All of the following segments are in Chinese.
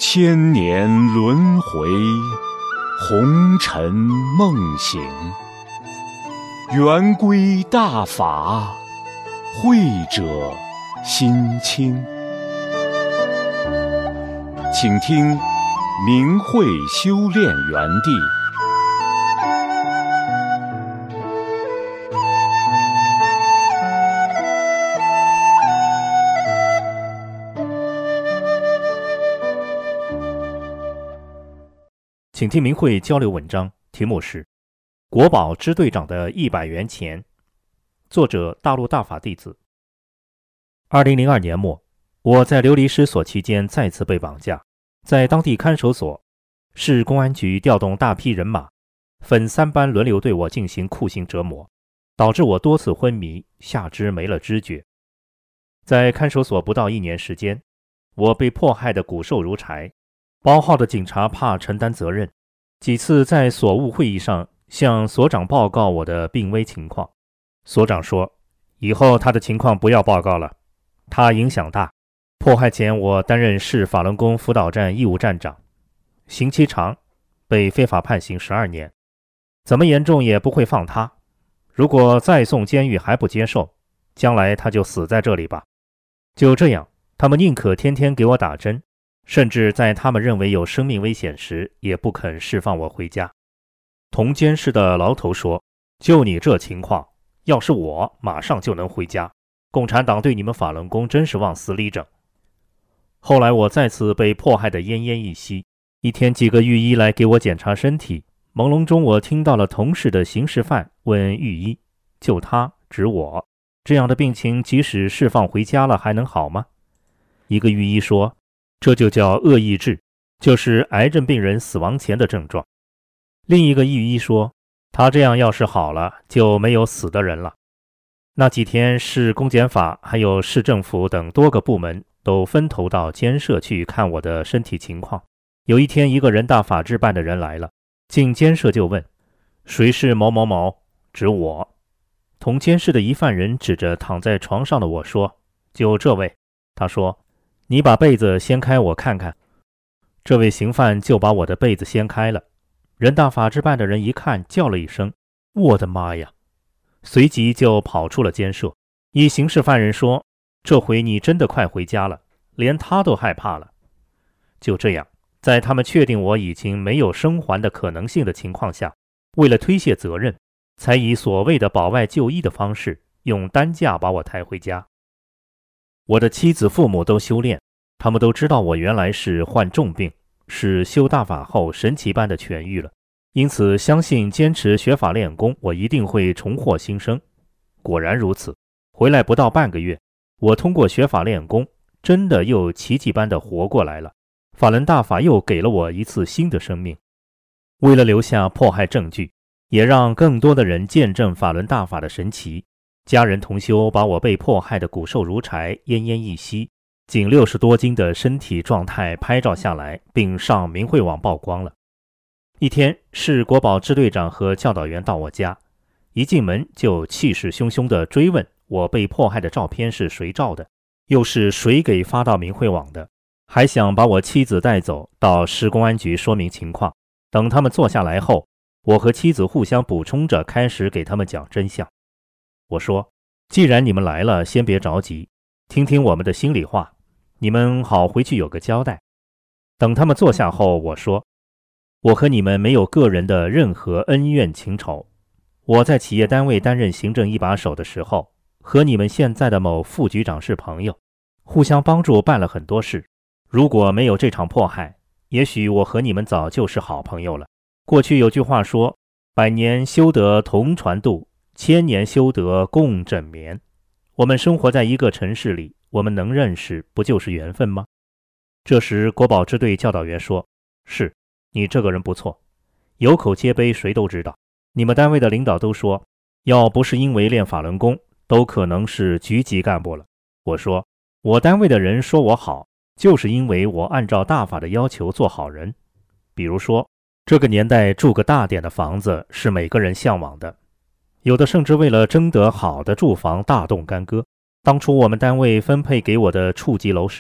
千年轮回，红尘梦醒。圆规大法，慧者心清。请听明慧修炼园地。 请听明慧交流文章，题目是《国宝支队长的100元钱》，作者大陆大法弟子。2002年末，我在流离失所期间再次被绑架，在当地看守所，市公安局调动大批人马，分3班轮流对我进行酷刑折磨，导致我多次昏迷，下肢没了知觉。在看守所不到1年时间，我被迫害得骨瘦如柴，包号的警察怕承担责任，几次在所务会议上向所长报告我的病危情况。所长说，以后他的情况不要报告了，他影响大。迫害前我担任市法轮功辅导站义务站长，刑期长，被非法判刑12年，怎么严重也不会放他。如果再送监狱还不接受，将来他就死在这里吧。就这样，他们宁可天天给我打针，甚至在他们认为有生命危险时，也不肯释放我回家。同监室的牢头说，就你这情况，要是我马上就能回家，共产党对你们法轮功真是往死里整。后来我再次被迫害得奄奄一息，一天几个狱医来给我检查身体，朦胧中我听到了同事的刑事犯问狱医，就他指我，这样的病情即使释放回家了还能好吗？一个狱医说，这就叫恶意质，就是癌症病人死亡前的症状。另一个狱医说，他这样要是好了，就没有死的人了。那几天，市公检法还有市政府等多个部门都分头到监舍去看我的身体情况。有一天，一个人大法制办的人来了，进监舍就问，谁是某某某？指我。同监室的一犯人指着躺在床上的我说，就这位。他说，你把被子掀开我看看。这位刑犯就把我的被子掀开了。人大法制办的人一看，叫了一声，我的妈呀！随即就跑出了监舍。一刑事犯人说，这回你真的快回家了，连他都害怕了。就这样，在他们确定我已经没有生还的可能性的情况下，为了推卸责任，才以所谓的保外就医的方式，用担架把我抬回家。我的妻子父母都修炼，他们都知道我原来是患重病，是修大法后神奇般的痊愈了，因此相信坚持学法练功，我一定会重获新生。果然如此，回来不到半个月，我通过学法练功，真的又奇迹般的活过来了。法轮大法又给了我一次新的生命。为了留下迫害证据，也让更多的人见证法轮大法的神奇，家人同修把我被迫害的骨瘦如柴、奄奄一息，仅60多斤的身体状态拍照下来，并上明慧网曝光了。一天，市国保支队长和教导员到我家，一进门就气势汹汹地追问我被迫害的照片是谁照的，又是谁给发到明慧网的，还想把我妻子带走到市公安局说明情况。等他们坐下来后，我和妻子互相补充着开始给他们讲真相。我说，既然你们来了，先别着急，听听我们的心里话，你们好回去有个交代。等他们坐下后，我说，我和你们没有个人的任何恩怨情仇。我在企业单位担任行政一把手的时候，和你们现在的某副局长是朋友，互相帮助办了很多事。如果没有这场迫害，也许我和你们早就是好朋友了。过去有句话说，100年修得同船渡，1000年修得共枕眠。我们生活在一个城市里，我们能认识，不就是缘分吗？这时国保支队教导员说，是，你这个人不错，有口皆碑，谁都知道。你们单位的领导都说，要不是因为练法轮功，都可能是局级干部了。我说，我单位的人说我好，就是因为我按照大法的要求做好人。比如说，这个年代住个大点的房子是每个人向往的，有的甚至为了争得好的住房大动干戈。当初我们单位分配给我的处级楼时，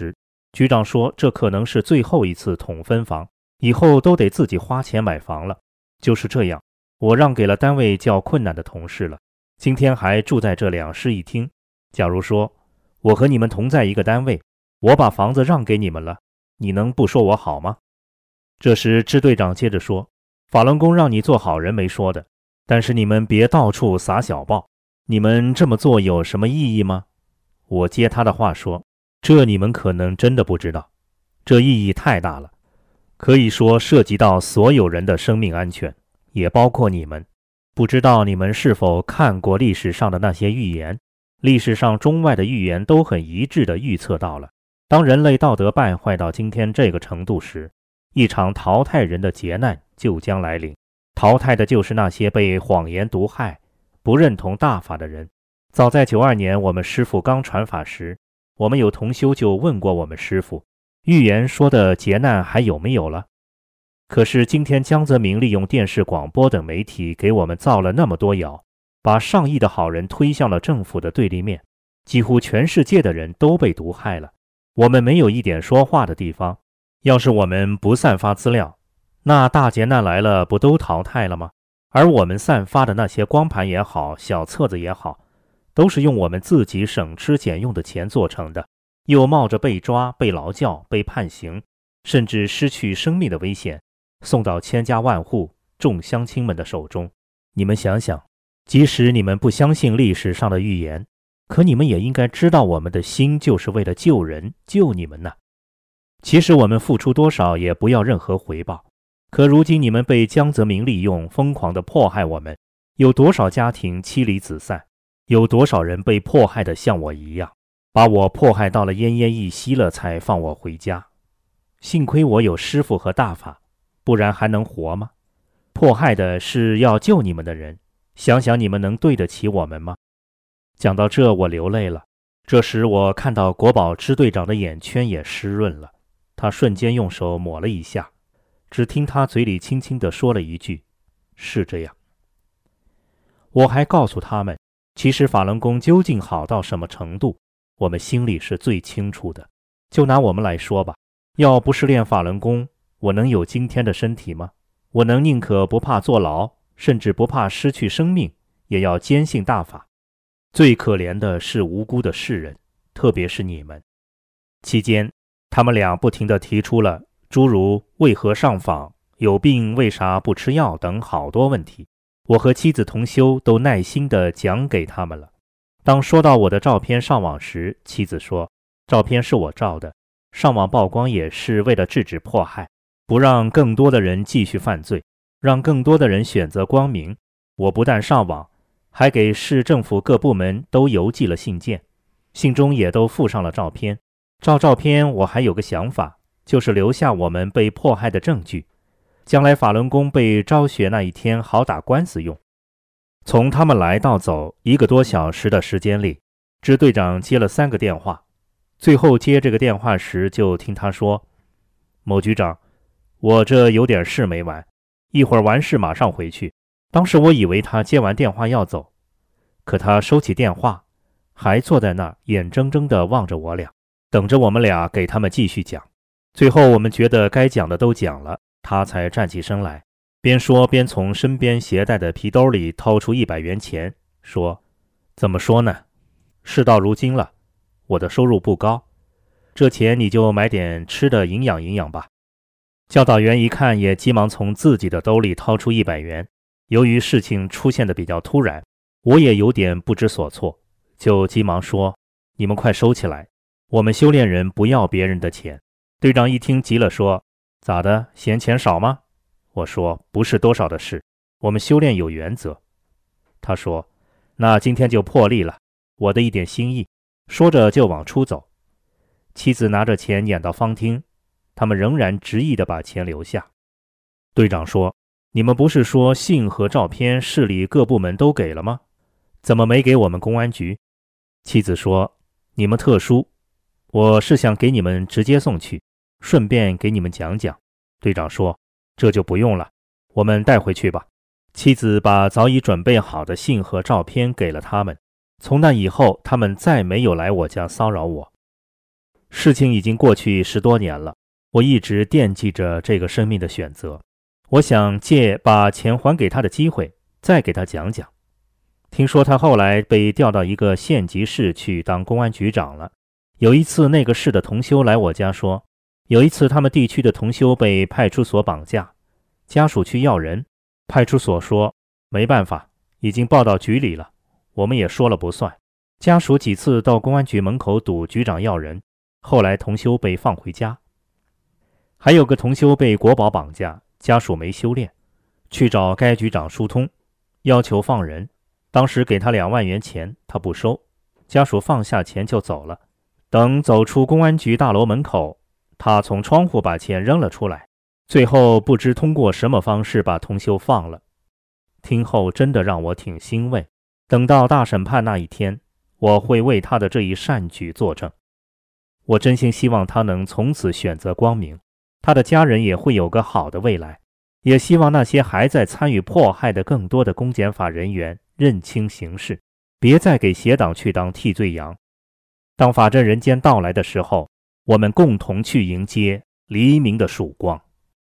局长说这可能是最后一次统分房，以后都得自己花钱买房了。就是这样，我让给了单位较困难的同事了，今天还住在这2室1厅。假如说我和你们同在一个单位，我把房子让给你们了，你能不说我好吗？这时支队长接着说，法轮功让你做好人没说的，但是你们别到处撒小报，你们这么做有什么意义吗？我接他的话说，这你们可能真的不知道，这意义太大了，可以说涉及到所有人的生命安全，也包括你们。不知道你们是否看过历史上的那些预言，历史上中外的预言都很一致地预测到了，当人类道德败坏到今天这个程度时，一场淘汰人的劫难就将来临。淘汰的就是那些被谎言毒害、不认同大法的人。早在92年我们师父刚传法时，我们有同修就问过我们师父，预言说的劫难还有没有了？可是今天江泽民利用电视广播等媒体给我们造了那么多谣，把上亿的好人推向了政府的对立面，几乎全世界的人都被毒害了，我们没有一点说话的地方。要是我们不散发资料，那大劫难来了不都淘汰了吗？而我们散发的那些光盘也好，小册子也好，都是用我们自己省吃俭用的钱做成的，又冒着被抓、被劳教、被判刑，甚至失去生命的危险，送到千家万户众乡亲们的手中。你们想想，即使你们不相信历史上的预言，可你们也应该知道我们的心就是为了救人，救你们呢。其实我们付出多少也不要任何回报，可如今你们被江泽民利用，疯狂地迫害我们，有多少家庭妻离子散，有多少人被迫害得像我一样，把我迫害到了奄奄一息了才放我回家。幸亏我有师父和大法，不然还能活吗？迫害的是要救你们的人，想想你们能对得起我们吗？讲到这我流泪了，这时我看到国保支队长的眼圈也湿润了，他瞬间用手抹了一下，只听他嘴里轻轻地说了一句，是这样。我还告诉他们，其实法轮功究竟好到什么程度，我们心里是最清楚的。就拿我们来说吧，要不是练法轮功，我能有今天的身体吗？我能宁可不怕坐牢，甚至不怕失去生命，也要坚信大法。最可怜的是无辜的世人，特别是你们。期间他们俩不停地提出了诸如为何上访、有病为啥不吃药等好多问题，我和妻子同修都耐心地讲给他们了。当说到我的照片上网时，妻子说，照片是我照的，上网曝光也是为了制止迫害，不让更多的人继续犯罪，让更多的人选择光明。我不但上网，还给市政府各部门都邮寄了信件，信中也都附上了照片。照片我还有个想法，就是留下我们被迫害的证据，将来法轮功被昭雪那一天好打官司用。从他们来到走1个多小时的时间里，支队长接了3个电话，最后接这个电话时就听他说，某局长，我这有点事没完，一会儿完事马上回去。当时我以为他接完电话要走，可他收起电话，还坐在那儿眼睁睁地望着我俩，等着我们俩给他们继续讲。最后我们觉得该讲的都讲了，他才站起身来，边说边从身边携带的皮兜里掏出100元钱，说，怎么说呢，事到如今了，我的收入不高，这钱你就买点吃的营养营养吧。教导员一看也急忙从自己的兜里掏出100元，由于事情出现的比较突然，我也有点不知所措，就急忙说，你们快收起来，我们修炼人不要别人的钱。队长一听急了，说，咋的，嫌钱少吗？我说，不是多少的事，我们修炼有原则。他说，那今天就破例了，我的一点心意。说着就往出走。妻子拿着钱撵到方厅，他们仍然执意地把钱留下。队长说，你们不是说信和照片市里各部门都给了吗？怎么没给我们公安局？妻子说，你们特殊，我是想给你们直接送去，顺便给你们讲讲。队长说，这就不用了，我们带回去吧。妻子把早已准备好的信和照片给了他们。从那以后，他们再没有来我家骚扰我。 事情已经过去10多年了，我一直惦记着这个生命的选择。我想借把钱还给他的机会，再给他讲讲。听说他后来被调到一个县级市去当公安局长了。有一次那个市的同修来我家说，有一次他们地区的同修被派出所绑架，家属去要人，派出所说没办法，已经报到局里了，我们也说了不算。家属几次到公安局门口堵局长要人，后来同修被放回家。还有个同修被国保绑架，家属没修炼，去找该局长疏通，要求放人。当时给他2万元钱，他不收，家属放下钱就走了。等走出公安局大楼门口，他从窗户把钱扔了出来，最后不知通过什么方式把同修放了。听后真的让我挺欣慰，等到大审判那一天，我会为他的这一善举作证。我真心希望他能从此选择光明，他的家人也会有个好的未来。也希望那些还在参与迫害的更多的公检法人员认清形势，别再给邪党去当替罪羊。当法治人间到来的时候，我们共同去迎接黎明的曙光。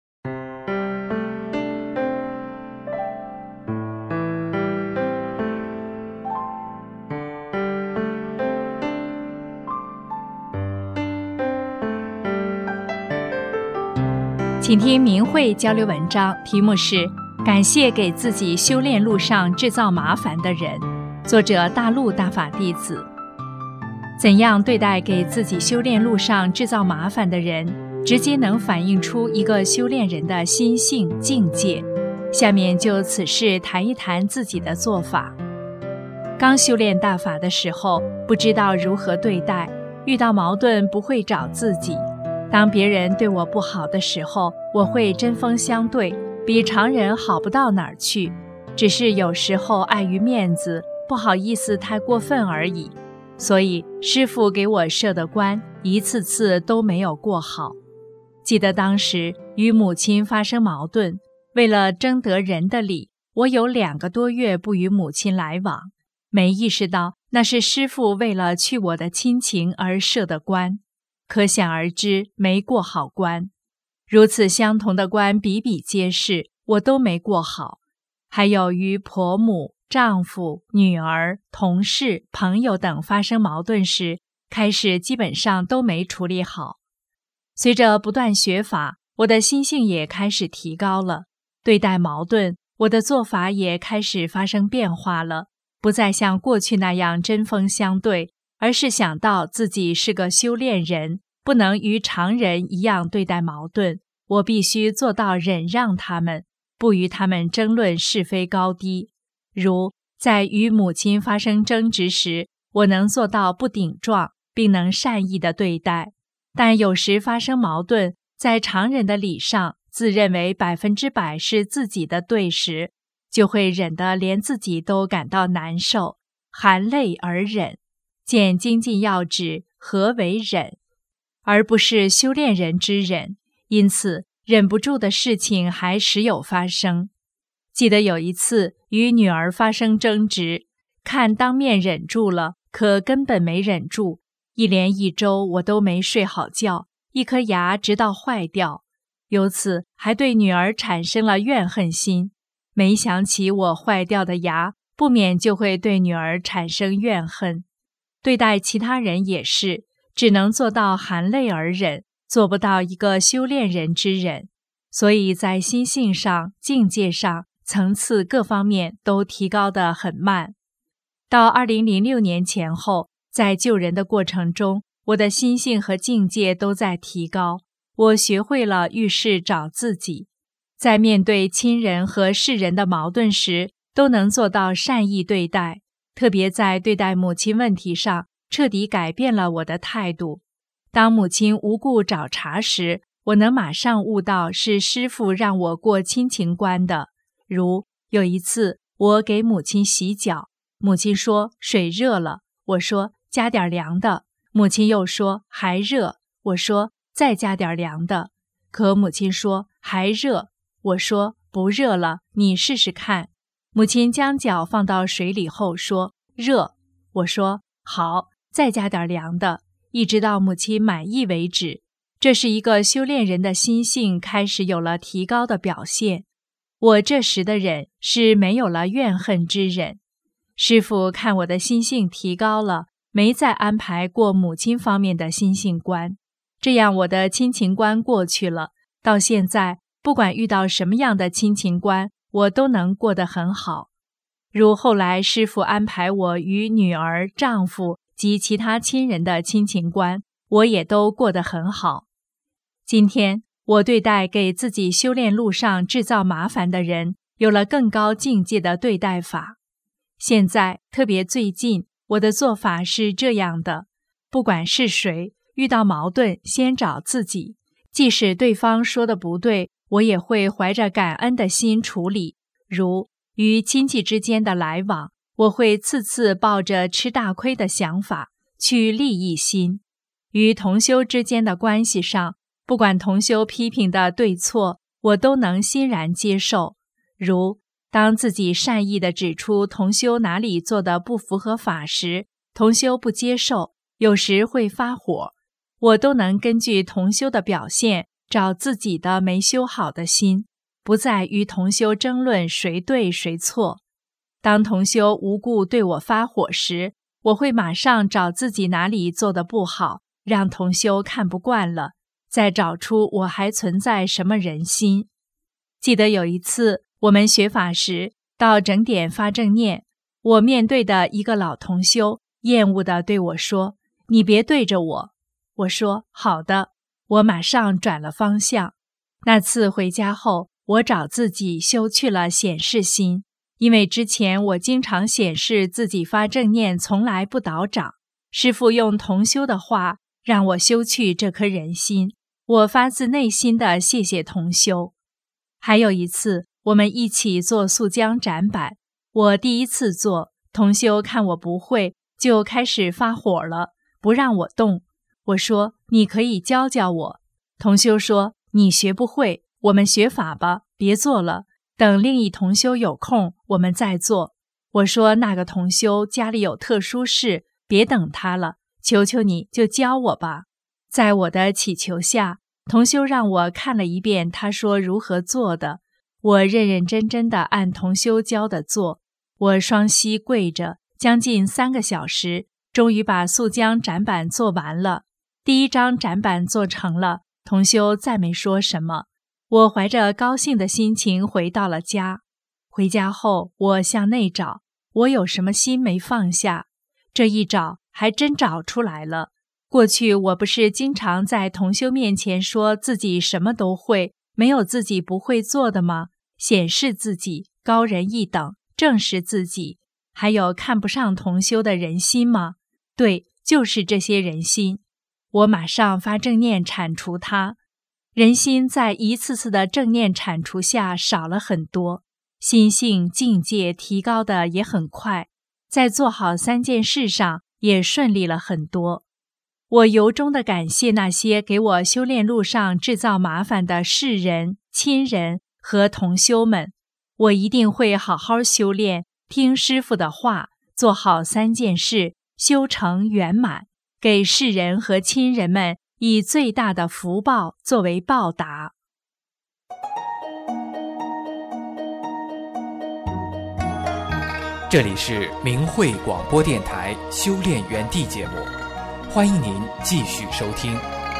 请听明慧交流文章，题目是感谢给自己修炼路上制造麻烦的人，作者大陆大法弟子。怎样对待给自己修炼路上制造麻烦的人，直接能反映出一个修炼人的心性境界。下面就此事谈一谈自己的做法。刚修炼大法的时候，不知道如何对待，遇到矛盾不会找自己。当别人对我不好的时候，我会针锋相对，比常人好不到哪儿去，只是有时候碍于面子，不好意思太过分而已。所以师父给我设的关，一次次都没有过好。记得当时与母亲发生矛盾，为了争得人的理，我有2个多月不与母亲来往，没意识到那是师父为了去我的亲情而设的关。可想而知，没过好关。如此相同的关比比皆是，我都没过好。还有与婆母、丈夫、女儿、同事、朋友等发生矛盾时，开始基本上都没处理好。随着不断学法，我的心性也开始提高了，对待矛盾，我的做法也开始发生变化了，不再像过去那样针锋相对，而是想到自己是个修炼人，不能与常人一样对待矛盾，我必须做到忍让他们，不与他们争论是非高低。如在与母亲发生争执时，我能做到不顶撞，并能善意地对待。但有时发生矛盾，在常人的理上，自认为100%是自己的对时，就会忍得连自己都感到难受，含泪而忍。见精进要旨，何为忍？而不是修炼人之忍。因此忍不住的事情还时有发生。记得有一次与女儿发生争执，看当面忍住了，可根本没忍住，一连1周我都没睡好觉，一颗牙直到坏掉，由此还对女儿产生了怨恨心。每想起我坏掉的牙，不免就会对女儿产生怨恨。对待其他人也是，只能做到含泪而忍，做不到一个修炼人之忍。所以在心性上、境界上、层次各方面都提高得很慢。到2006年前后，在救人的过程中，我的心性和境界都在提高。我学会了遇事找自己，在面对亲人和世人的矛盾时，都能做到善意对待。特别在对待母亲问题上，彻底改变了我的态度。当母亲无故找茬时，我能马上悟到是师父让我过亲情关的。如有一次我给母亲洗脚，母亲说水热了，我说加点凉的，母亲又说还热，我说再加点凉的，可母亲说还热，我说不热了，你试试看。母亲将脚放到水里后说热，我说好，再加点凉的， 一直到母亲满意为止。这是一个修炼人的心性开始有了提高的表现。我这时的忍是没有了怨恨之忍。师父看我的心性提高了，没再安排过母亲方面的心性观，这样我的亲情观过去了。到现在，不管遇到什么样的亲情观，我都能过得很好。如后来师父安排我与女儿、丈夫及其他亲人的亲情观，我也都过得很好。今天我对待给自己修炼路上制造麻烦的人，有了更高境界的对待法。现在，特别最近，我的做法是这样的：不管是谁，遇到矛盾，先找自己。即使对方说的不对，我也会怀着感恩的心处理。如与亲戚之间的来往，我会次次抱着吃大亏的想法去利益心。与同修之间的关系上，不管同修批评的对错，我都能欣然接受。如当自己善意地指出同修哪里做的不符合法时，同修不接受，有时会发火，我都能根据同修的表现找自己的没修好的心，不再与同修争论谁对谁错。当同修无故对我发火时，我会马上找自己哪里做的不好，让同修看不惯了，再找出我还存在什么人心。记得有一次我们学法时，到整点发正念，我面对的一个老同修厌恶地对我说：“你别对着我。”我说：“好的。”我马上转了方向。那次回家后，我找自己修去了显示心，因为之前我经常显示自己发正念从来不倒掌。师父用同修的话让我修去这颗人心，我发自内心的谢谢同修。还有一次，我们一起做素浆展板，我第一次做，同修看我不会，就开始发火了，不让我动。我说：“你可以教教我。”同修说：“你学不会，我们学法吧，别做了，等另一同修有空，我们再做。”我说：“那个同修家里有特殊事，别等他了，求求你就教我吧。”在我的祈求下，同修让我看了一遍他说如何做的，我认认真真地按同修教的做。我双膝跪着，将近3个小时，终于把素浆展板做完了。第一张展板做成了，同修再没说什么。我怀着高兴的心情回到了家。回家后，我向内找，我有什么心没放下？这一找，还真找出来了。过去我不是经常在同修面前说自己什么都会，没有自己不会做的吗？显示自己，高人一等，证实自己，还有看不上同修的人心吗？对，就是这些人心。我马上发正念铲除它，人心在一次次的正念铲除下少了很多，心性境界提高的也很快，在做好3件事上也顺利了很多。我由衷地感谢那些给我修炼路上制造麻烦的世人、亲人和同修们，我一定会好好修炼，听师父的话，做好3件事，修成圆满，给世人和亲人们以最大的福报作为报答。 这里是明慧广播电台修炼园地节目，欢迎您继续收听。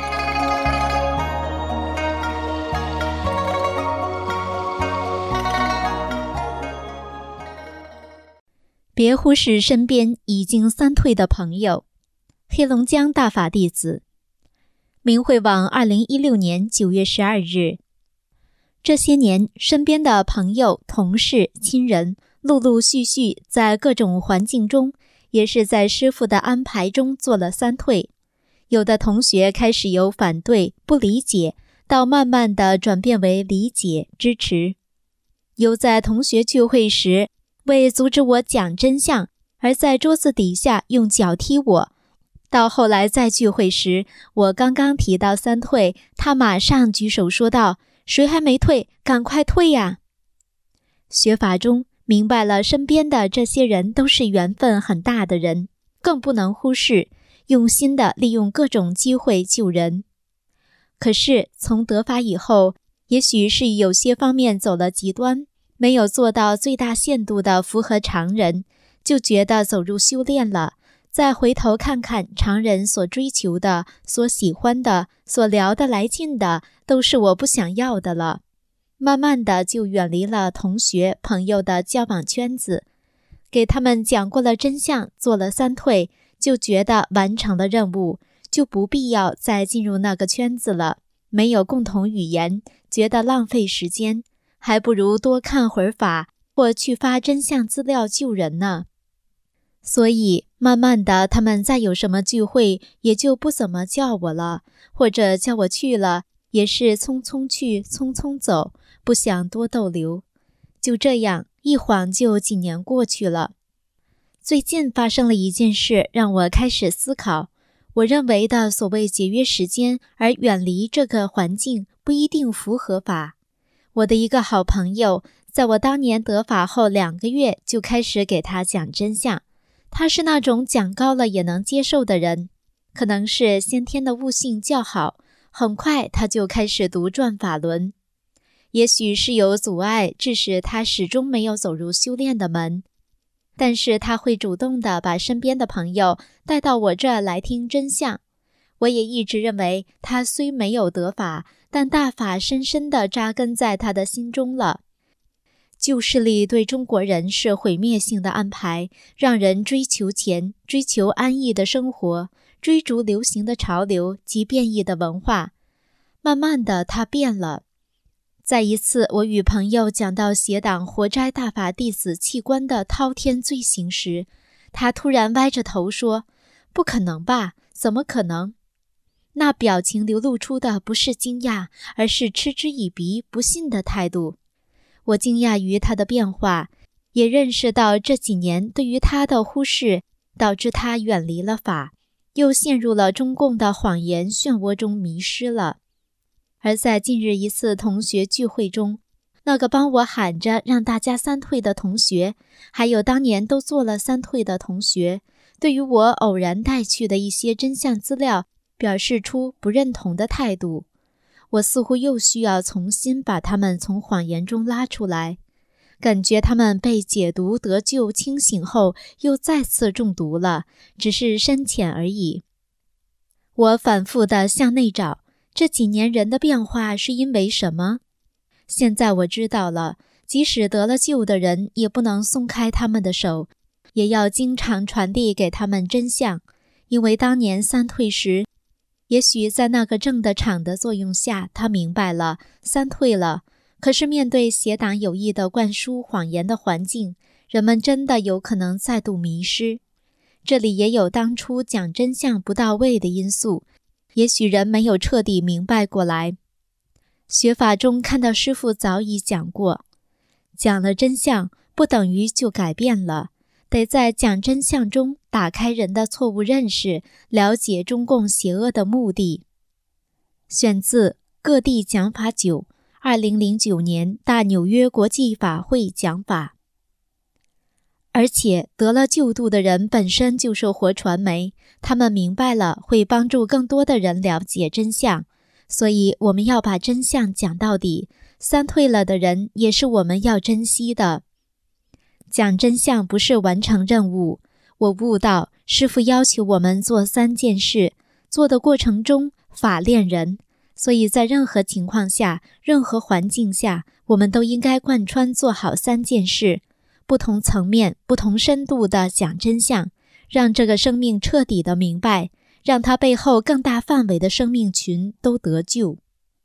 别忽视身边已经3退的朋友。黑龙江大法弟子，明慧网2016年9月12日。这些年，身边的朋友、同事、亲人陆陆续续在各种环境中，也是在师父的安排中做了3退。有的同学开始由反对、不理解，到慢慢的转变为理解、支持。有在同学聚会时，为阻止我讲真相，而在桌子底下用脚踢我。到后来在聚会时，我刚刚提到3退，他马上举手说道：“谁还没退，赶快退呀！”学法中明白了，身边的这些人都是缘分很大的人，更不能忽视。 用心地利用各种机会救人。可是从得法以后，也许是有些方面走了极端，没有做到最大限度地符合常人，就觉得走入修炼了，再回头看看常人所追求的、所喜欢的、所聊得来劲的，都是我不想要的了。慢慢的就远离了同学朋友的交往圈子，给他们讲过了真相，做了三退，就觉得完成了任务，就不必要再进入那个圈子了。没有共同语言，觉得浪费时间，还不如多看会儿法，或去发真相资料救人呢。所以慢慢的，他们再有什么聚会，也就不怎么叫我了，或者叫我去了，也是匆匆去，匆匆走，不想多逗留。就这样，一晃就几年过去了。最近发生了一件事，让我开始思考，我认为的所谓节约时间而远离这个环境，不一定符合法。我的一个好朋友，在我当年得法后2个月就开始给他讲真相。他是那种讲高了也能接受的人，可能是先天的悟性较好，很快他就开始独转法轮。也许是有阻碍，致使他始终没有走入修炼的门，但是他会主动地把身边的朋友带到我这儿来听真相。我也一直认为他虽没有得法，但大法深深地扎根在他的心中了。旧势力对中国人是毁灭性的安排，让人追求钱，追求安逸的生活，追逐流行的潮流及变异的文化。慢慢的他变了。在一次我与朋友讲到邪党活摘大法弟子器官的滔天罪行时，他突然歪着头说：不可能吧，怎么可能？那表情流露出的不是惊讶，而是嗤之以鼻、不信的态度。我惊讶于他的变化，也认识到这几年对于他的忽视，导致他远离了法，又陷入了中共的谎言漩涡中迷失了。而在近日一次同学聚会中，那个帮我喊着让大家三退的同学，还有当年都做了三退的同学，对于我偶然带去的一些真相资料表示出不认同的态度。我似乎又需要重新把他们从谎言中拉出来，感觉他们被解毒得救清醒后又再次中毒了，只是深浅而已。我反复地向内找，这几年人的变化是因为什么？现在我知道了，即使得了救的人也不能松开他们的手，也要经常传递给他们真相。因为当年三退时，也许在那个正的场的作用下，他明白了，三退了。可是面对邪党有意的灌输谎言的环境，人们真的有可能再度迷失。这里也有当初讲真相不到位的因素，也许人没有彻底明白过来。学法中看到师父早已讲过，讲了真相不等于就改变了，得在讲真相中打开人的错误认识，了解中共邪恶的目的。选自《各地讲法9》2009年大纽约国际法会讲法。而且得了救度的人本身就是活传媒，他们明白了会帮助更多的人了解真相，所以我们要把真相讲到底。三退了的人也是我们要珍惜的。讲真相不是完成任务，我悟到师父要求我们做3件事，做的过程中法练人，所以在任何情况下，任何环境下，我们都应该贯穿做好3件事，不同层面、不同深度地讲真相，让这个生命彻底的明白，让它背后更大范围的生命群都得救。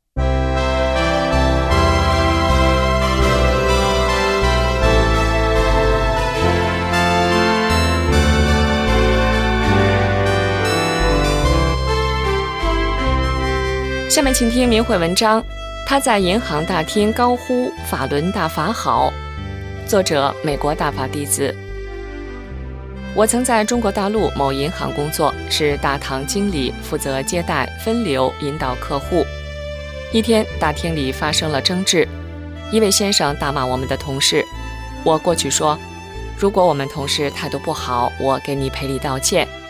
下面请听明慧文章，他在银行大厅高呼法轮大法好。作者美国大法弟子。我曾在中国大陆某银行工作，是大堂经理，负责接待、分流、引导客户。一天，大厅里发生了争执，一位先生大骂我们的同事。我过去说，如果我们同事态度不好，我给你赔礼道歉。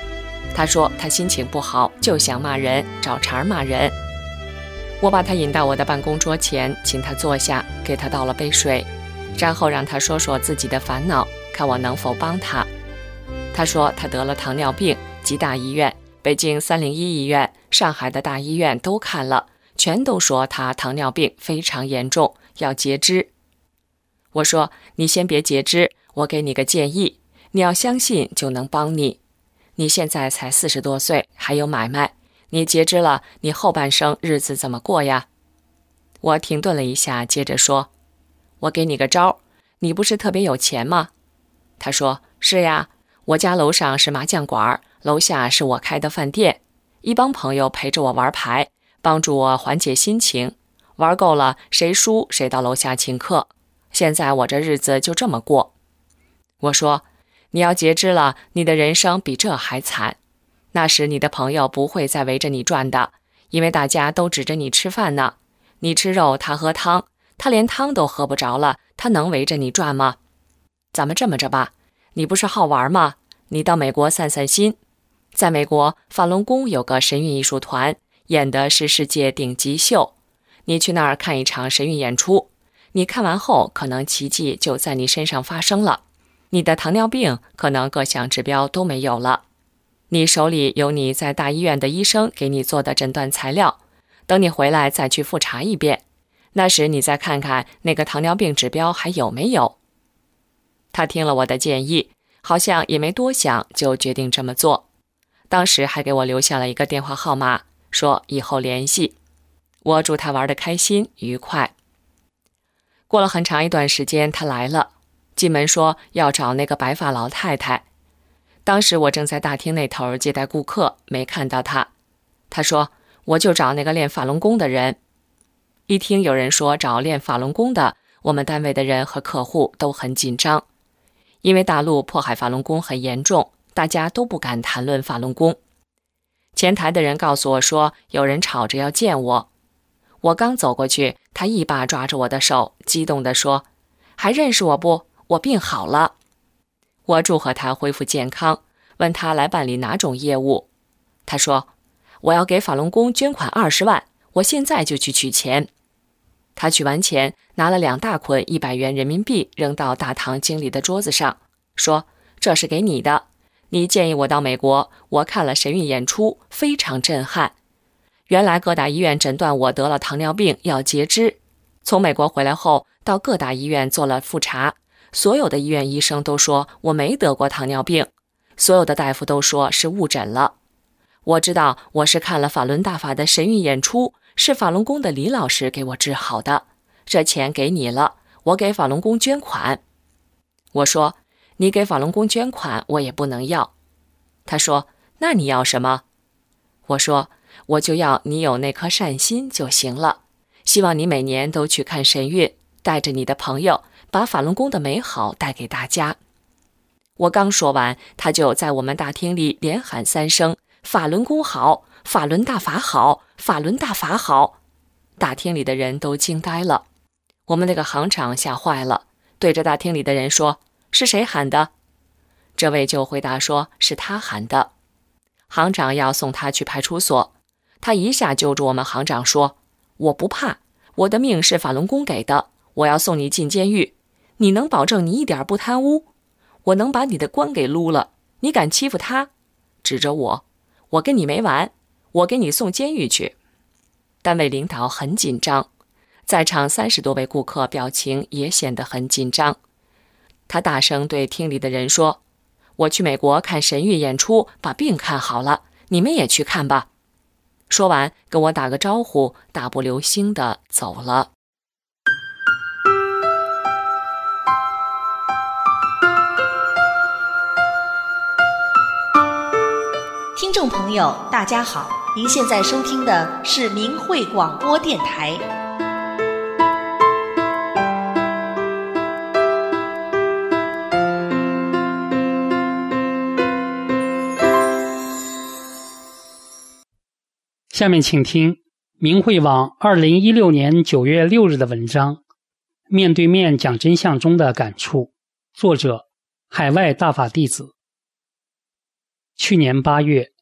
他说他心情不好，就想骂人，找茬骂人。我把他引到我的办公桌前，请他坐下，给他倒了杯水，然后让他说说自己的烦恼，看我能否帮他。他说他得了糖尿病，几大医院，北京301医院、上海的大医院都看了，全都说他糖尿病非常严重，要截肢。我说你先别截肢，我给你个建议，你要相信就能帮你。你现在才40多岁，还有买卖，你截肢了，你后半生日子怎么过呀？我停顿了一下，接着说，我给你个招，你不是特别有钱吗？他说，是呀，我家楼上是麻将馆，楼下是我开的饭店，一帮朋友陪着我玩牌，帮助我缓解心情，玩够了谁输谁到楼下请客，现在我这日子就这么过。我说，你要截肢了，你的人生比这还惨。那时你的朋友不会再围着你转的，因为大家都指着你吃饭呢。你吃肉，他喝汤，他连汤都喝不着了，他能围着你转吗？咱们这么着吧，你不是好玩吗？你到美国散散心。在美国，法轮功有个神韵艺术团，演的是世界顶级秀。你去那儿看一场神韵演出，你看完后，可能奇迹就在你身上发生了。你的糖尿病可能各项指标都没有了。你手里有你在大医院的医生给你做的诊断材料，等你回来再去复查一遍，那时你再看看那个糖尿病指标还有没有。他听了我的建议，好像也没多想，就决定这么做。当时还给我留下了一个电话号码，说以后联系。我祝他玩得开心愉快。过了很长一段时间，他来了，进门说要找那个白发老太太。当时我正在大厅那头接待顾客，没看到他。他说，我就找那个练法轮功的人。一听有人说找练法轮功的，我们单位的人和客户都很紧张，因为大陆迫害法轮功很严重，大家都不敢谈论法轮功。前台的人告诉我说，有人吵着要见我。我刚走过去，他一把抓着我的手，激动地说，还认识我不？我病好了。我祝贺他恢复健康，问他来办理哪种业务。他说，我要给法轮功捐款20万，我现在就去取钱。他取完钱，拿了2大捆100元人民币扔到大堂经理的桌子上，说，这是给你的，你建议我到美国，我看了神韵演出，非常震撼。原来各大医院诊断我得了糖尿病，要截肢。从美国回来后，到各大医院做了复查，所有的医院医生都说我没得过糖尿病，所有的大夫都说是误诊了。我知道我是看了法轮大法的神韵演出，是法轮功的李老师给我治好的，这钱给你了，我给法轮功捐款。我说，你给法轮功捐款我也不能要。他说，那你要什么？我说，我就要你有那颗善心就行了，希望你每年都去看神韵，带着你的朋友，把法轮功的美好带给大家。我刚说完，他就在我们大厅里连喊3声，法轮功好，法轮大法好，法轮大法好。大厅里的人都惊呆了，我们那个行长吓坏了，对着大厅里的人说，是谁喊的？这位就回答说，是他喊的。行长要送他去派出所，他一下揪住我们行长说，我不怕，我的命是法轮功给的，我要送你进监狱，你能保证你一点不贪污？我能把你的官给撸了，你敢欺负他？指着我，我跟你没完，我给你送监狱去。单位领导很紧张，在场30多位顾客表情也显得很紧张。他大声对厅里的人说，我去美国看神韵演出，把病看好了，你们也去看吧。说完跟我打个招呼，大步流星地走了。 听众朋友大家好，您现在收听的是明慧广播电台。 下面请听明慧网2016年9月6日的文章，面对面讲真相中的感触，作者海外大法弟子。去年8月，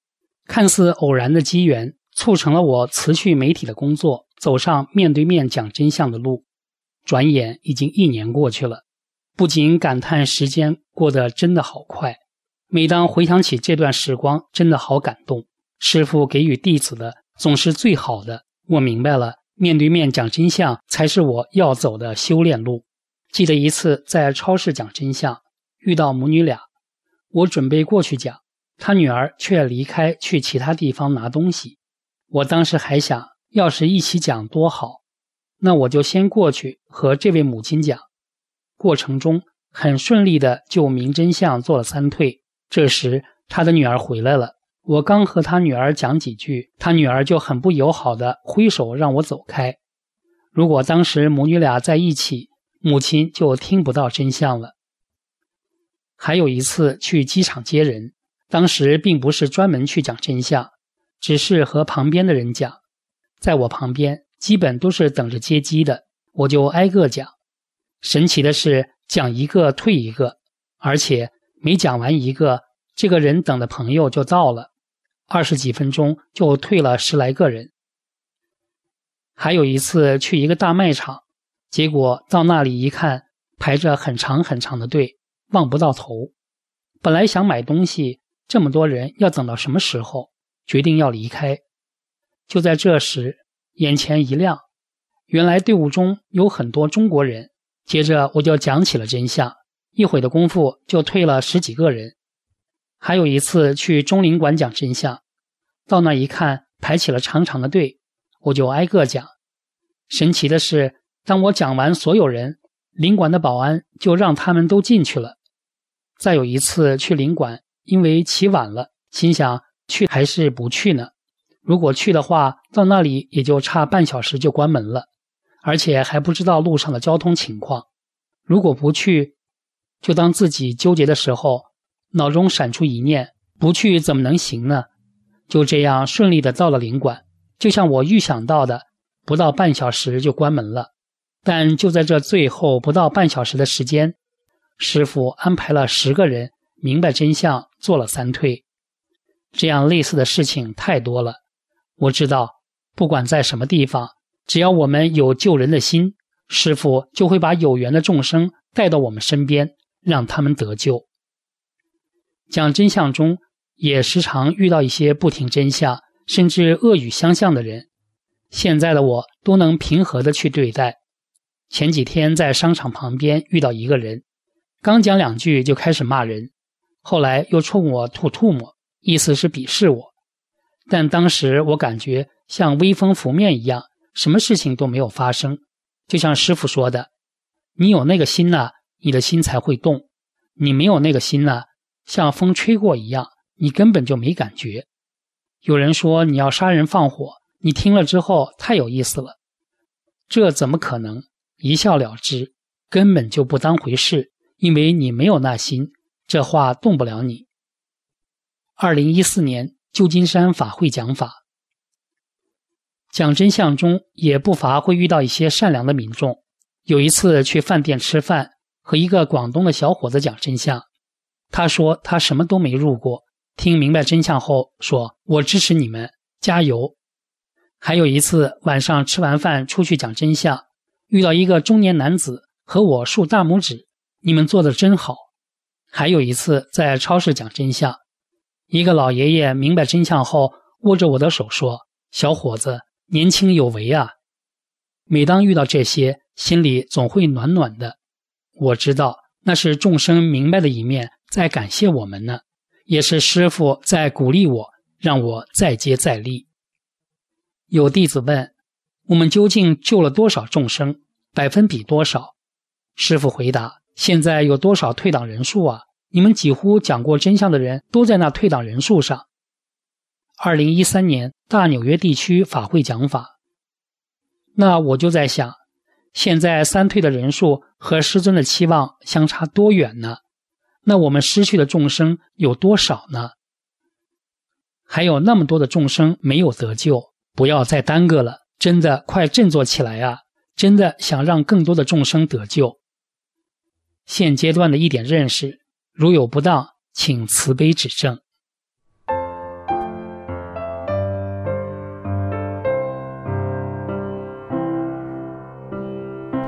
看似偶然的机缘，促成了我辞去媒体的工作，走上面对面讲真相的路。转眼已经1年过去了，不仅感叹时间过得真的好快，每当回想起这段时光，真的好感动。师父给予弟子的总是最好的，我明白了，面对面讲真相才是我要走的修炼路。记得一次在超市讲真相，遇到母女俩，我准备过去讲，她女儿却离开去其他地方拿东西。我当时还想，要是一起讲多好，那我就先过去和这位母亲讲。过程中很顺利的就明真相做了3退。这时她的女儿回来了，我刚和她女儿讲几句，她女儿就很不友好的挥手让我走开。如果当时母女俩在一起，母亲就听不到真相了。还有一次去机场接人，当时并不是专门去讲真相，只是和旁边的人讲。在我旁边基本都是等着接机的，我就挨个讲。神奇的是，讲一个退一个，而且没讲完一个，这个人等的朋友就到了，20几分钟就退了10来个人。还有一次去一个大卖场，结果到那里一看，排着很长很长的队，望不到头。本来想买东西，这么多人要等到什么时候？决定要离开。就在这时，眼前一亮，原来队伍中有很多中国人。接着我就讲起了真相，一会的功夫就退了10几个人。还有一次去中领馆讲真相，到那一看，排起了长长的队，我就挨个讲。神奇的是，当我讲完所有人，领馆的保安就让他们都进去了。再有一次去领馆，因为起晚了，心想去还是不去呢？如果去的话，到那里也就差半小时就关门了，而且还不知道路上的交通情况。如果不去，就当自己纠结的时候，脑中闪出一念，不去怎么能行呢？就这样顺利的到了领馆，就像我预想到的，不到半小时就关门了。但就在这最后不到半小时的时间，师父安排了10个人明白真相，做了3退。这样类似的事情太多了。我知道，不管在什么地方，只要我们有救人的心，师父就会把有缘的众生带到我们身边，让他们得救。讲真相中，也时常遇到一些不听真相，甚至恶语相向的人。现在的我都能平和地去对待。前几天在商场旁边遇到一个人，刚讲2句就开始骂人，后来又冲我吐唾沫，意思是鄙视我。但当时我感觉像微风拂面一样，什么事情都没有发生。就像师父说的，你有那个心呢，你的心才会动；你没有那个心呢，像风吹过一样，你根本就没感觉。有人说你要杀人放火，你听了之后太有意思了，这怎么可能？一笑了之，根本就不当回事，因为你没有那心，这话动不了你。2014年旧金山法会讲法，讲真相中也不乏会遇到一些善良的民众。有一次去饭店吃饭，和一个广东的小伙子讲真相，他说他什么都没入过，听明白真相后说，我支持你们，加油。还有一次晚上吃完饭出去讲真相，遇到一个中年男子和我竖大拇指，你们做得真好。还有一次在超市讲真相，一个老爷爷明白真相后握着我的手说，小伙子年轻有为啊。每当遇到这些，心里总会暖暖的。我知道那是众生明白的一面在感谢我们呢，也是师父在鼓励我，让我再接再厉。有弟子问，我们究竟救了多少众生，百分比多少？师父回答，现在有多少退党人数啊？你们几乎讲过真相的人都在那退党人数上。2013年大纽约地区法会讲法，那我就在想，现在3退的人数和师尊的期望相差多远呢？那我们失去的众生有多少呢？还有那么多的众生没有得救，不要再耽搁了，真的快振作起来啊！真的想让更多的众生得救。现阶段的一点认识，如有不当，请慈悲指正。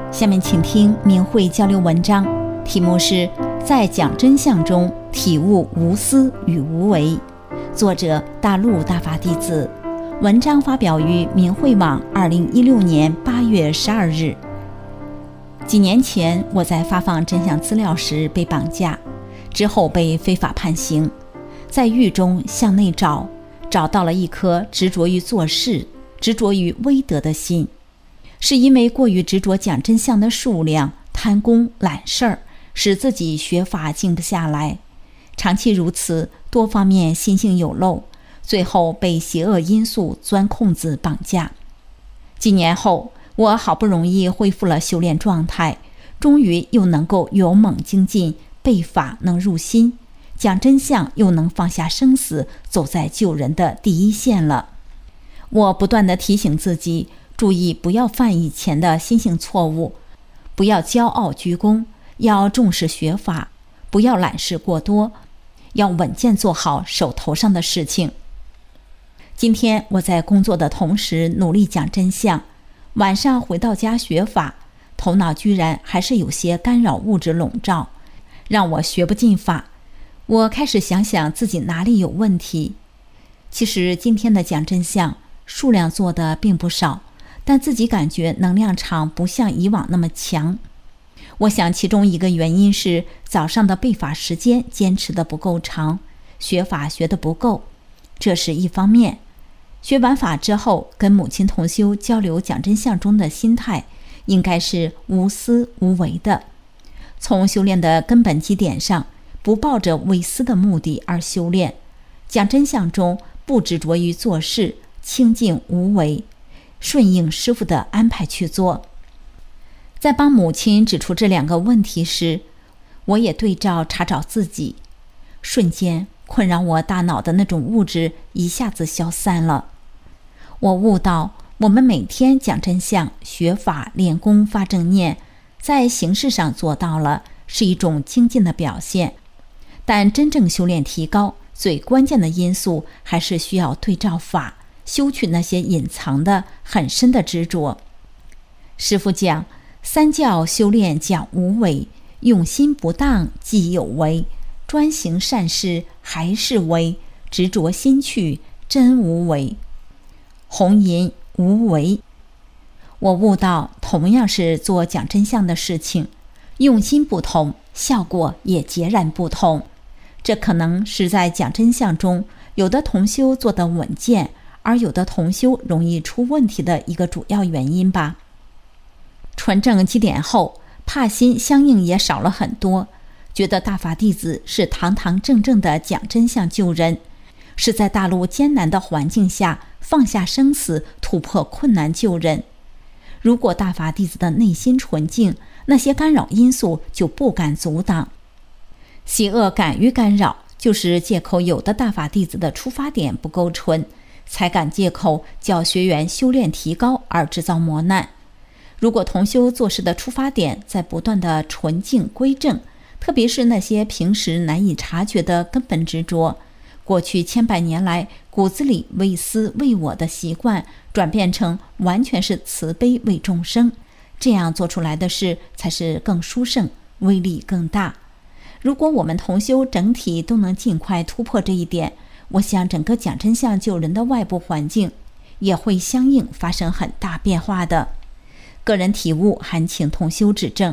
下面请听明慧交流文章，题目是在讲真相中体悟无私与无为，作者大陆大法弟子，文章发表于明慧网2016年8月12日。几年前，我在发放真相资料时被绑架，之后被非法判刑，在狱中向内找到了一颗执着于做事、执着于威德的心。是因为过于执着讲真相的数量，贪功揽事儿，使自己学法静不下来。长期如此，多方面心性有漏，最后被邪恶因素钻空子绑架。几年后，我好不容易恢复了修炼状态，终于又能够勇猛精进，背法能入心，讲真相又能放下生死，走在救人的第一线了。我不断地提醒自己，注意不要犯以前的心性错误，不要骄傲居功，要重视学法，不要揽事过多，要稳健做好手头上的事情。今天我在工作的同时努力讲真相，晚上回到家学法，头脑居然还是有些干扰物质笼罩，让我学不进法。我开始想想自己哪里有问题。其实今天的讲真相数量做的并不少，但自己感觉能量场不像以往那么强。我想其中一个原因是早上的背法时间坚持的不够长，学法学的不够，这是一方面。学完法之后，跟母亲同修交流讲真相中的心态，应该是无私无为的。从修炼的根本基点上，不抱着为私的目的而修炼，讲真相中不执着于做事，清净无为，顺应师父的安排去做。在帮母亲指出这两个问题时，我也对照查找自己，瞬间困扰我大脑的那种物质一下子消散了。我悟到，我们每天讲真相、学法、练功、发正念，在形式上做到了，是一种精进的表现。但真正修炼提高，最关键的因素还是需要对照法，修去那些隐藏的很深的执着。师父讲，三教修炼讲无为，用心不当即有为，专行善事还是为，执着心去真无为。红银无为。我悟到，同样是做讲真相的事情，用心不同，效果也截然不同。这可能是在讲真相中，有的同修做得稳健，而有的同修容易出问题的一个主要原因吧。纯正基点后，怕心相应也少了很多，觉得大法弟子是堂堂正正的讲真相救人，是在大陆艰难的环境下放下生死，突破困难救人。如果大法弟子的内心纯净，那些干扰因素就不敢阻挡。邪恶敢于干扰，就是借口有的大法弟子的出发点不够纯，才敢借口叫学员修炼提高而制造磨难。如果同修做事的出发点在不断的纯净归正，特别是那些平时难以察觉的根本执着，过去千百年来骨子里为私为我的习惯，转变成完全是慈悲为众生，这样做出来的事才是更殊胜，威力更大。如果我们同修整体都能尽快突破这一点，我想整个讲真相救人的外部环境也会相应发生很大变化的。个人体悟，还请同修指正。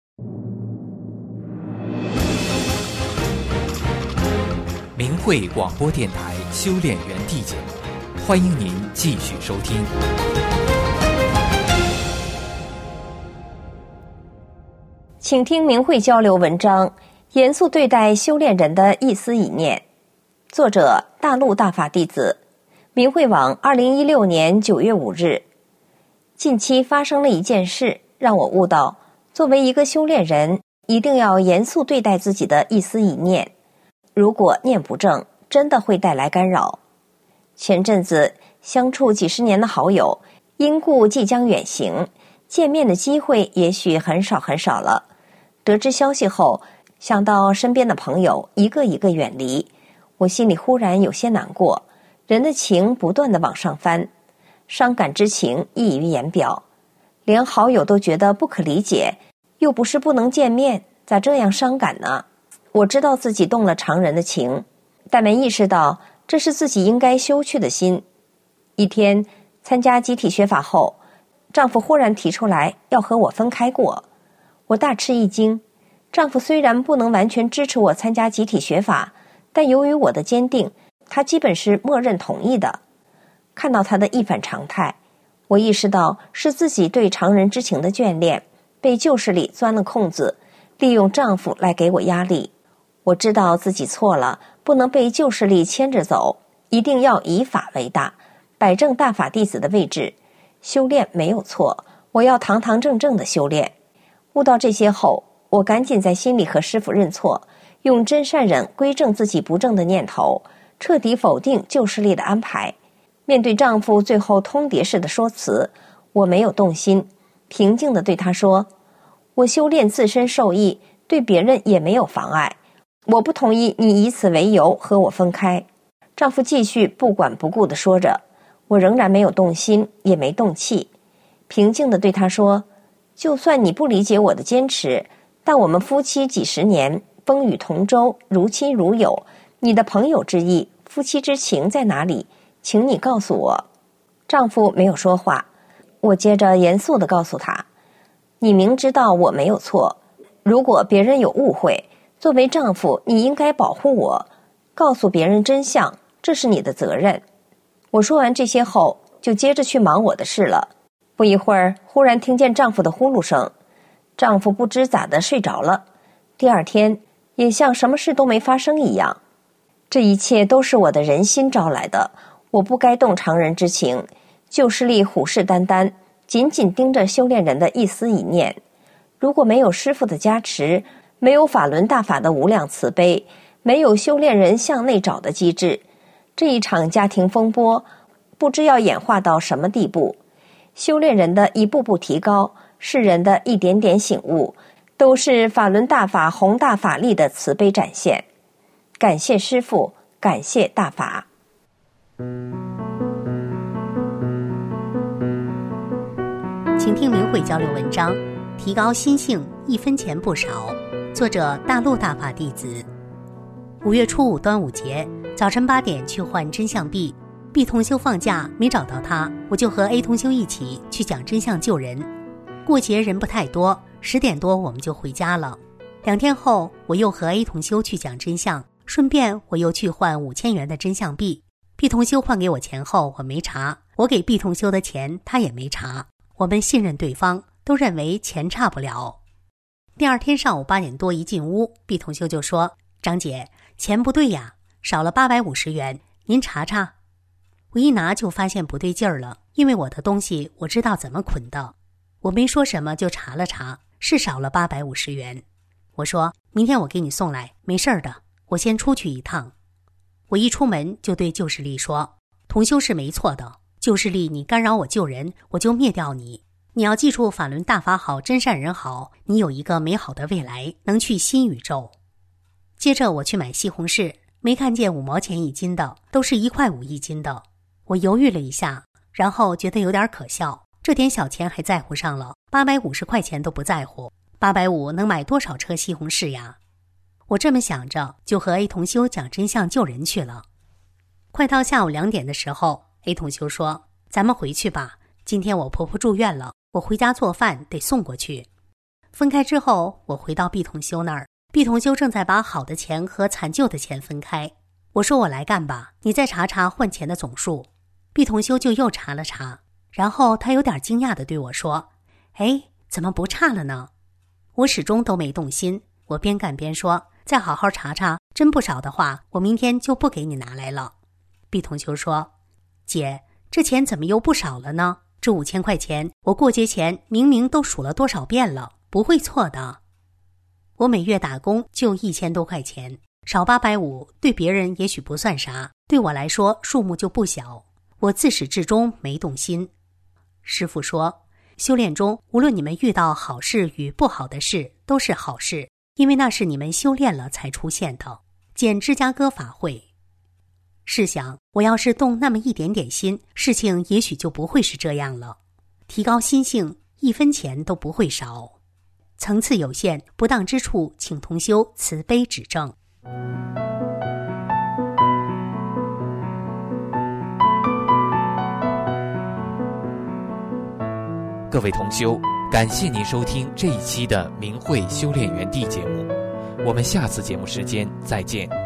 明慧广播电台修炼园地节目，欢迎您继续收听。 请听明慧交流文章，严肃对待修炼人的一丝一念，作者大陆大法弟子，明慧网2016年9月5日。近期发生了一件事，让我悟到，作为一个修炼人，一定要严肃对待自己的一丝一念，如果念不正，真的会带来干扰。前阵子相处几十年的好友，因故即将远行，见面的机会也许很少很少了。得知消息后，想到身边的朋友一个一个远离，我心里忽然有些难过，人的情不断地往上翻，伤感之情溢于言表。 连好友都觉得不可理解，又不是不能见面，咋这样伤感呢？我知道自己动了常人的情，但没意识到这是自己应该修去的心。一天参加集体学法后，丈夫忽然提出来要和我分开过，我大吃一惊。丈夫虽然不能完全支持我参加集体学法，但由于我的坚定，他基本是默认同意的。看到他的一反常态，我意识到是自己对常人之情的眷恋被旧势力钻了空子，利用丈夫来给我压力。我知道自己错了，不能被旧势力牵着走，一定要以法为大，摆正大法弟子的位置。修炼没有错，我要堂堂正正的修炼。悟到这些后，我赶紧在心里和师父认错，用真善忍归正自己不正的念头，彻底否定旧势力的安排。面对丈夫最后通牒式的说辞，我没有动心，平静地对他说：我修炼自身受益，对别人也没有妨碍，我不同意你以此为由和我分开。丈夫继续不管不顾地说着，我仍然没有动心，也没动气，平静地对他说：就算你不理解我的坚持，但我们夫妻几十年，风雨同舟，如亲如友，你的朋友之意，夫妻之情在哪里？请你告诉我。丈夫没有说话，我接着严肃地告诉他：你明知道我没有错，如果别人有误会，作为丈夫你应该保护我，告诉别人真相，这是你的责任。我说完这些后，就接着去忙我的事了。不一会儿，忽然听见丈夫的呼噜声，丈夫不知咋的睡着了。第二天也像什么事都没发生一样。这一切都是我的人心招来的，我不该动常人之情，旧势力虎视眈眈，紧紧盯着修炼人的一丝一念。如果没有师父的加持，没有法轮大法的无量慈悲，没有修炼人向内找的机制，这一场家庭风波不知要演化到什么地步。修炼人的一步步提高，世人的一点点醒悟，都是法轮大法宏大法力的慈悲展现。感谢师父，感谢大法。 请听明慧交流文章，提高心性1分钱不少。作者大陆大法弟子。5月初5端午节，早晨8点去换真相币。毕同修放假没找到他，我就和 A 同修一起去讲真相救人。过节人不太多，10点多我们就回家了。2天后，我又和 A 同修去讲真相，顺便我又去换5000元的真相币。毕同修换给我钱后，我没查，我给毕同修的钱他也没查。我们信任对方，都认为钱差不了。第2天上午8点多一进屋，毕同修就说：张姐，钱不对呀，少了850元，您查查。我一拿就发现不对劲儿了，因为我的东西我知道怎么捆的。我没说什么就查了查，是少了850元。我说明天我给你送来，没事的，我先出去一趟。我一出门就对旧势力说：同修是没错的，旧势力你干扰我救人，我就灭掉你。你要记住法轮大法好，真善人好，你有一个美好的未来，能去新宇宙。接着我去买西红柿，没看见5毛钱一斤的，都是1块5一斤的。我犹豫了一下，然后觉得有点可笑，这点小钱还在乎上了，850块钱都不在乎，850能买多少车西红柿呀？我这么想着，就和 A 同修讲真相救人去了。快到下午2点的时候， A 同修说：咱们回去吧，今天我婆婆住院了，我回家做饭得送过去。分开之后，我回到毕同修那儿，毕同修正在把好的钱和残旧的钱分开。我说我来干吧，你再查查换钱的总数。毕同修就又查了查，然后他有点惊讶地对我说：哎，怎么不差了呢？我始终都没动心，我边干边说：再好好查查，真不少的话，我明天就不给你拿来了。毕同修说：姐，这钱怎么又不少了呢？这5000块钱，我过节前明明都数了多少遍了，不会错的。我每月打工就1000多块钱，少850，对别人也许不算啥，对我来说数目就不小。我自始至终没动心。师父说，修炼中无论你们遇到好事与不好的事，都是好事，因为那是你们修炼了才出现的。见芝加哥法会。试想，我要是动那么一点点心，事情也许就不会是这样了。提高心性 1分钱都不会少。层次有限，不当之处，请同修慈悲指正。 各位同修，感谢您收听这一期的明慧修炼园地节目，我们下次节目时间再见。